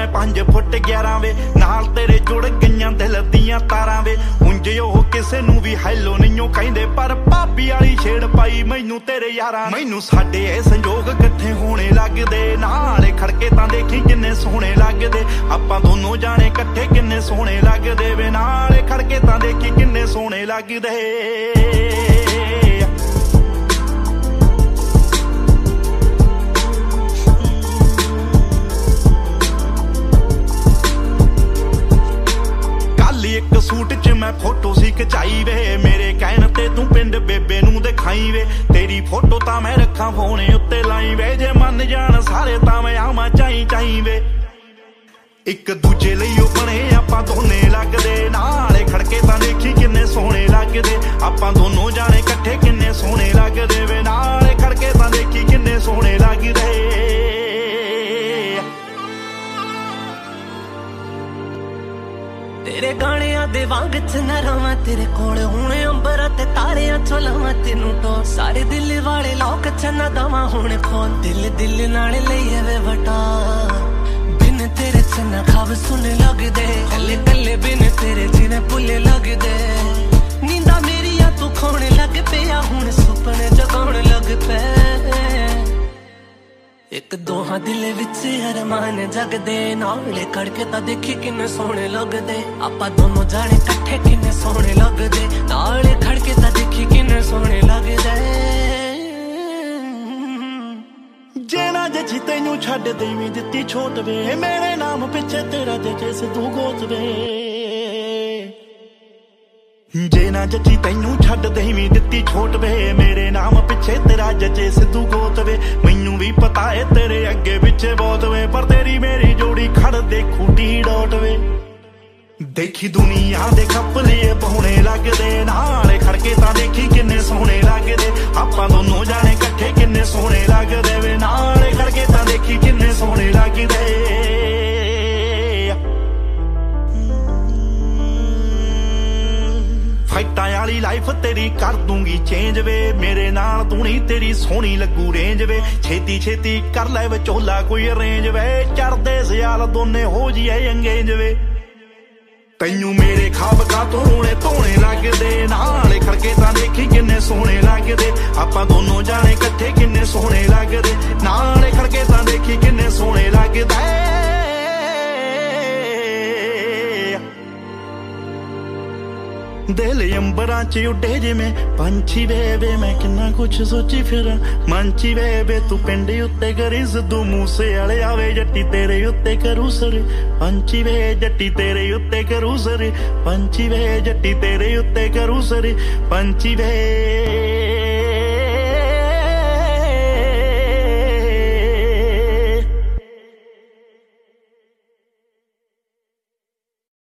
मैं 5 फुट 11 वे नाल तेरे जुड़ गईयां दिल दियां तारां वे उंज ओह किसे नूं भी हैलो नहीं कहिंदे पर भाभी वाली छेड़ पाई मैनू तेरे यारां मैनू साडे ए संजोग इकट्ठे होने लगदे नाले खड़के तां देखी किन्ने सोहणे लगदे आपां दोनों जाने इकट्ठे किन्ने सोहणे लगदे वे नाले खड़के तां देखी किन्ने सोहणे लगदे एक सूट च मैं फोटो सी खचाई वे मेरे कहण ते तू पिंड बेबे नू दिखाई वे तेरी फोटो तां मैं रखा फोने उत्ते लाई वे जे मन जान सारे तां मैं आवां चाई चाई वे एक दूजे लई ओ बने आपां दोने लगदे नाले खड़के तां देखी किन्ने सोहणे लगदे आपां दोनों जाने इकट्ठे किन्ने सोहणे लगदे वे नाले खड़के तां देखी किन्ने सोहणे लगदे तेरे गाणियां दे वांग च न रवां तेरे कोल हुणे अंबरां ते तारियां चो लवां तेनू तो सारे दिल वाले लोक च न दवां हुणे खोल दिल दिल नाल लईए वे वटा बिन तेरे च न खाब सुने लगदे कल्ले कल्ले बिन तेरे जिने भुल्ले लगदे नींदा मेरिया तू खोणे लग पिया हुण सुपने जगाउण लग पे एक दोहां दिल विच अरमान जगदे नाले खड़के तां देखी किन्ने सोहणे लगदे आपां दोनों जाने इकट्ठे किन्ने सोहणे लगदे नाले खड़के तां देखी किन्ने सोहणे लगदे जेना जची तैनू छड्ड देवीं दित्ती छोट वे मेरे नाम पिछे तेरा जचे सिद्धू गोत वे जेना जची तैनू छड्ड देवीं दित्ती छोट वे मेरे नाम पिछे तेरा जचे सिद्धू गोत वे मैनू भी पता है तेरे अगे पिछे बहुत वे पर तेरी मेरी जोड़ी खड़ दे खूटी डॉट वे देखी दुनिया दे कपले पौने लगदे नाले खड़के तां देखी किन्ने सोहणे लगदे आपां दोनों जाने इकट्ठे किन्ने सोहणे लगदे वे नाले खड़के तां देखी किन्ने सोहणे लगदे फाइटां वाली लाइफ तेरी कर दूंगी चेंज वे मेरे नाल तू नहीं तेरी सोहनी लगू रेंज वे छेती छेती कर ले विचोला कोई अरेंज वे चढ़दे सियाल दोने हो जिए अंगेज वे तैनू मेरे खाब का तोड़े धोने लगदे नाले खड़के तां देखी किन्ने सोहणे लगदे आपां दोनों जाने इकट्ठे किन्ने सोहणे लगदे नाले खड़के तां देखी किन्ने सोहणे लगदे दिल अंबरां च उड्डे जिवें पंछी वे वे मैं किन्ना कुछ सोची फिर मंची वे वे तू पिंड उत्ते करी सिद्धू मूसे वाले आवे जट्टी तेरे उत्ते करू सर पंछी वे जट्टी तेरे उत्ते करू सर पंछी वे जट्टी तेरे उत्ते करू सर पंछी वे